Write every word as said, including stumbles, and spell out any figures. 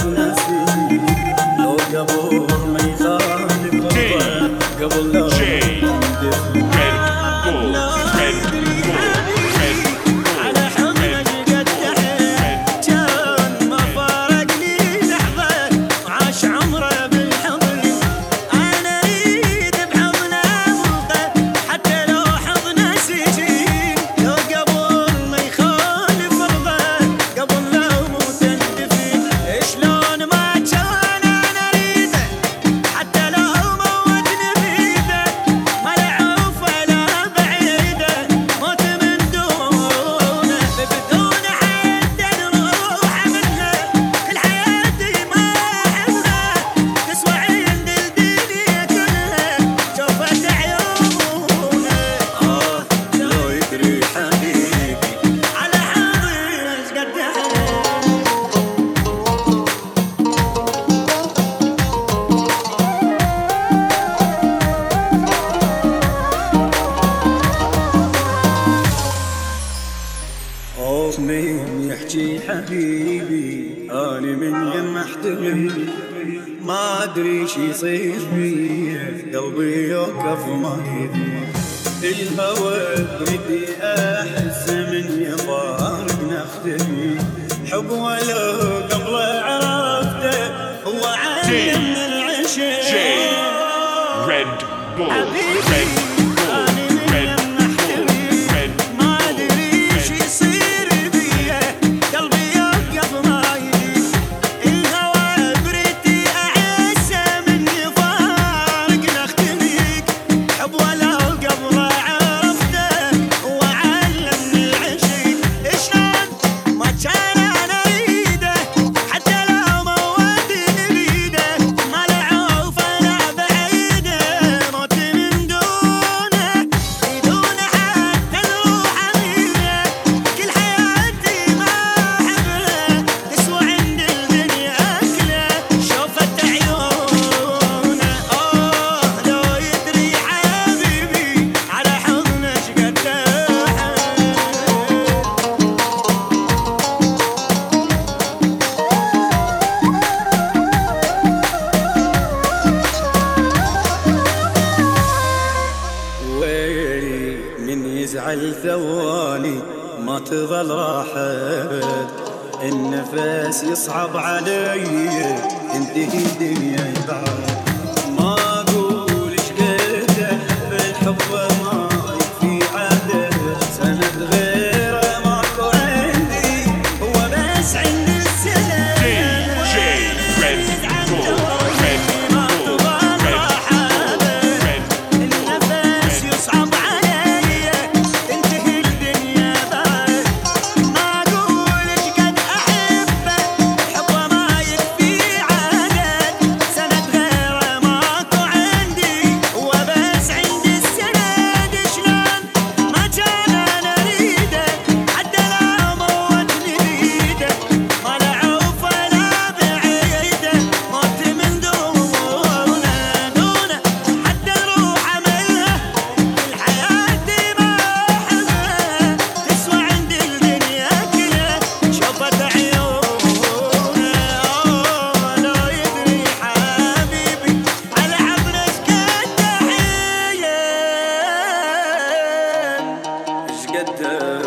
نسيني لو قبل ما يخالف قبل لا يندفن مين يحكي حبيبي أنا من يم أحترم ما أدري شي يصير بي قلبي يوقف ما يدري الهوى بدي أحس من يفارق نختفي حب ولو قبل عرفته هو علم العشق Red Bull يزعل ثواني ما تظل راحت النفس يصعب علي انتهي الدنيا بعد ما اقول ايش قده بالحب ما يكفي عدد سند غيره ماكو عندي هو بس عندي السند قد